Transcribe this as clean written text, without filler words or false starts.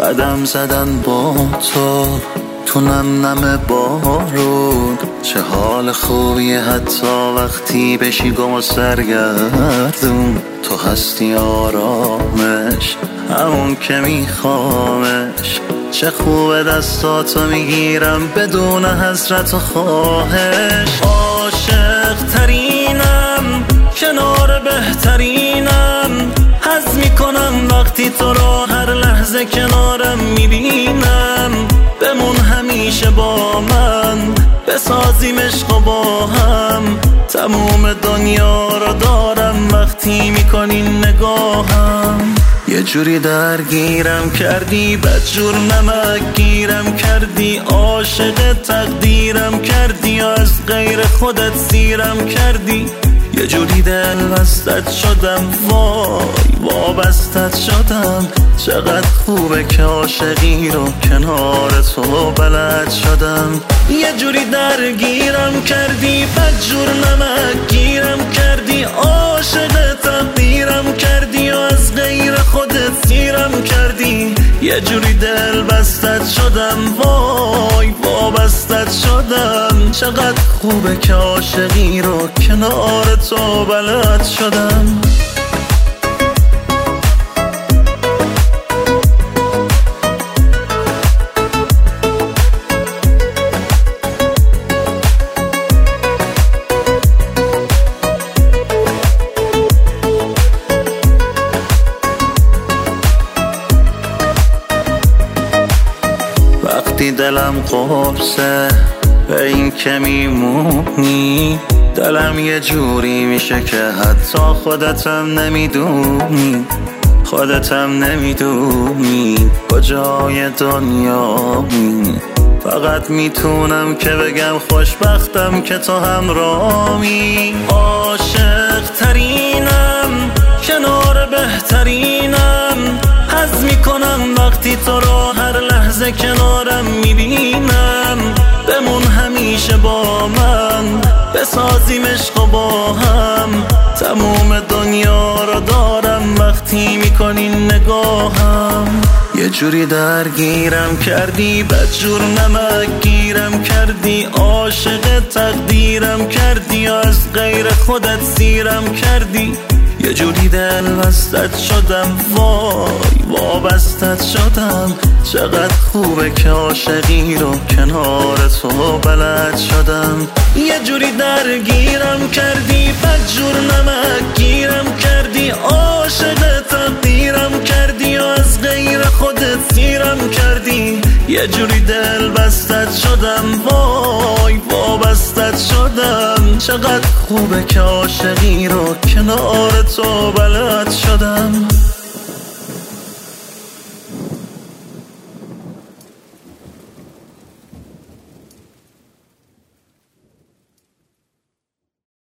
قدم زدن با تو نم نم بارون، چه حال خوبیه حتی وقتی بشی گم و سرگردون. تو هستی آرامش، همون که میخوامش. چه خوبه دستاتو میگیرم بدون حسرت و خواهش. عاشق ترینم، کنار بهترینم، حس میکنم وقتی تو رو هر لحظه کنارم میبینم. بمون همیشه با من، بسازیم عشق با هم. تموم دنیا رو دارم وقتی میکنی نگاهم. یه جوری درگیرم کردی، بدجور نمک گیرم کردی. عاشق تقدیرم کردی، از غیر خودت سیرم کردی. یه جوری دل بستت شدم، وای وابستت شدم. چقدر خوبه که عاشقی رو کنار تو بلد شدم. یه جوری درگیرم کردی، بدجور نمک گیرم کردی. عاشق تقدیرم کردی، از غیر خودت سیرم کردی. یه جوری دل بستت شدم، وای وابستت شدم. چقدر خوبه که عاشقی رو کنار تو بلد شدم. وقتی دلم قرصه به این که میمونی، دلم یه جوری میشه که حتی خودتم نمیدونی. خودتم نمیدونی کجای دنیایی. فقط میتونم که بگم خوشبختم که تو همراهی. عاشق ترینم، کنار بهترینم، حس میکنم وقتی تو رو هر لحظه کنارم میبینم. بمون همیشه با من، بسازیم عشق با هم. تموم دنیا رو دارم وقتی میکنی نگاهم. یه جوری درگیرم کردی، بدجور نمک گیرم کردی. عاشق تقدیرم کردی، از غیر خودت سیرم کردی. یه جوری دل بستت شدم، وای وابستت شدم. چقدر خوبه که عاشقی رو کنار تو بلد شدم. یه جوری درگیرم کردی، بدجور نمک گیرم کردی. عاشق تقدیرم کردی، از غیر خودت سیرم کردی. یه جوری دل بستت شدم، وای وابستت شدم. چقدر خوبه که عاشقی رو کنار تو بلد شدم.